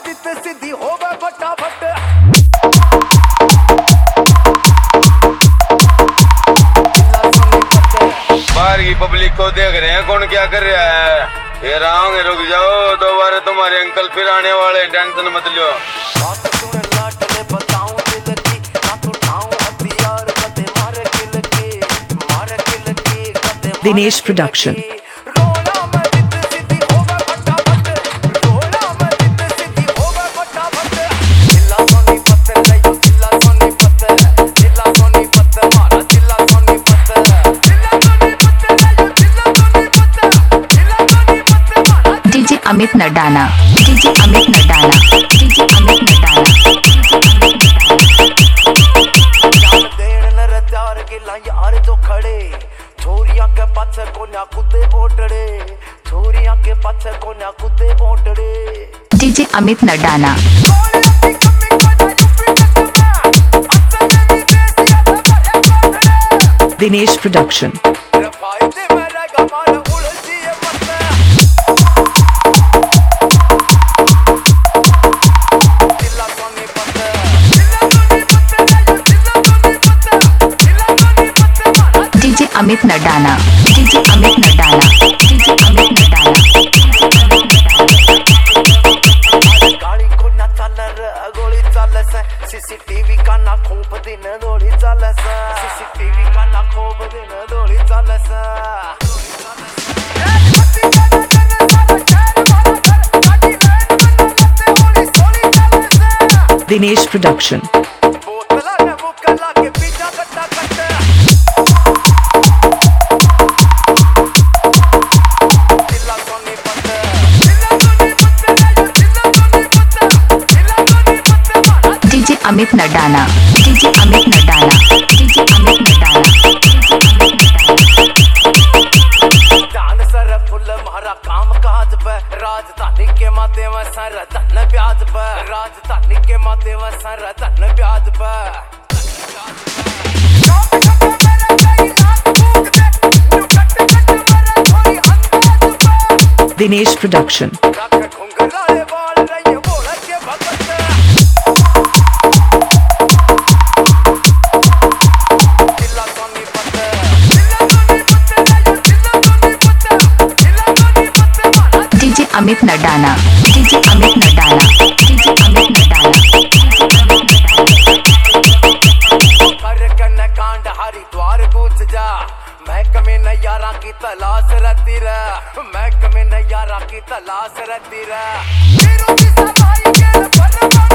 दित सीधी होवे फटाफट। बाहर की पब्लिक को देख रहे हैं कौन क्या कर रहा है। ये रहोगे, रुक जाओ, दोबारा तुम्हारे अंकल फिर आने वाले, टेंशन मत लो। Dinesh Production. DJ Amit Nadana, DJ Amit Nadana, DJ Amit Nadana, यार जो खड़े छोरियां के पाछे कोन्या कुत्ते ओटड़े, छोरियां के पाछे कोन्या कुत्ते ओटड़े। DJ Amit Nadana. Dinesh Production. DJ Amit Nadana, DJ Amit Nadana, DJ Amit Nadana. गाड़ी को ना चल गोली चल से, सीसीटीवी का ना खूब दिन दौड़ी चल से, सीसीटीवी का ना खूब दिन दौड़ी चल से। Dinesh Production. बोतला ने बुकला के पीछा कट्टा कट्टा। दिला सोनी पत्ते, दिला सोनी पत्ते, दिला सोनी पत्ते, दिला सोनी पत्ते मारा। DJ Amit Nadana, DJ Amit Nadana, DJ Amit Nadana. जान सर फुल मारा काम काज पे, राजधानी के माते में सर धन ब्याज पे, राजधानी के माते में सर धन ब्याज पे। Dinesh Production. DJ Amit Nadana, DJ Amit Nadana, DJ Amit Nadana. कांड हरिद्वार पूछ जा, महकमे नयारा की तलाश रहती रे, महकमे नयारा की तलाश रहती रे।